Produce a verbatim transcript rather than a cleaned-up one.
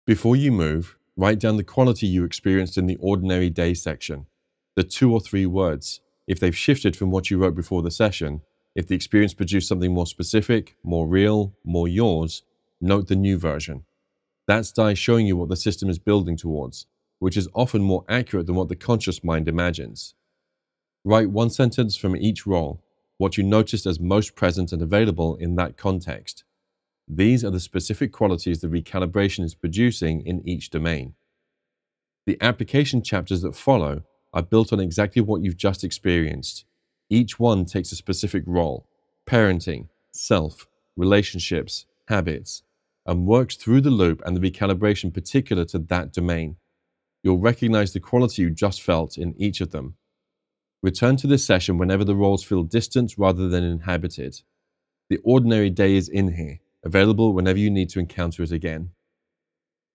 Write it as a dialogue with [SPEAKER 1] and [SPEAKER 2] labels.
[SPEAKER 1] Before you move, write down the quality you experienced in the ordinary day section, the two or three words, if they've shifted from what you wrote before the session. If the experience produced something more specific, more real, more yours, note the new version. That's Dai showing you what the system is building towards, which is often more accurate than what the conscious mind imagines. Write one sentence from each role, what you noticed as most present and available in that context. These are the specific qualities the recalibration is producing in each domain. The application chapters that follow are built on exactly what you've just experienced. Each one takes a specific role, parenting, self, relationships, habits, and works through the loop and the recalibration particular to that domain. You'll recognize the quality you just felt in each of them. Return to this session whenever the roles feel distant rather than inhabited. The ordinary day is in here, available whenever you need to encounter it again.